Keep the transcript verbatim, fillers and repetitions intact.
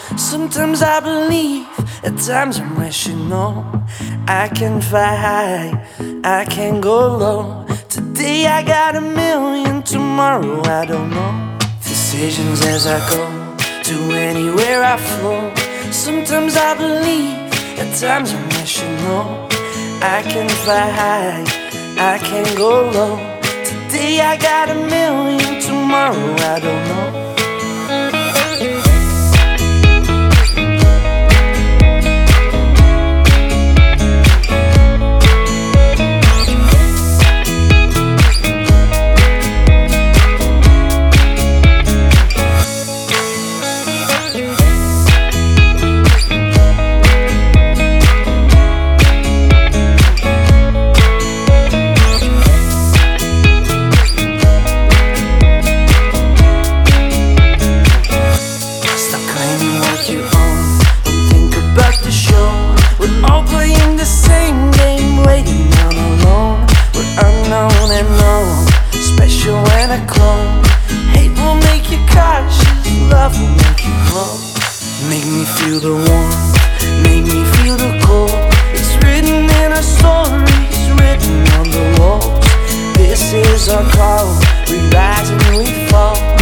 Sometimes I believe, at times I'm rational. I can fly high, I can go low. Today I got a million, tomorrow I don't know. Decisions as I go, to anywhere I flow. Sometimes I believe, at times I'm rational. I can fly high, I can go low. Today I got a million, tomorrow I don't know. Special and a clone. Hate will make you cautious, love will make you grow. Make me feel the warmth, make me feel the cold. It's written in our stories, written on the walls. This is our call, we rise and we fall.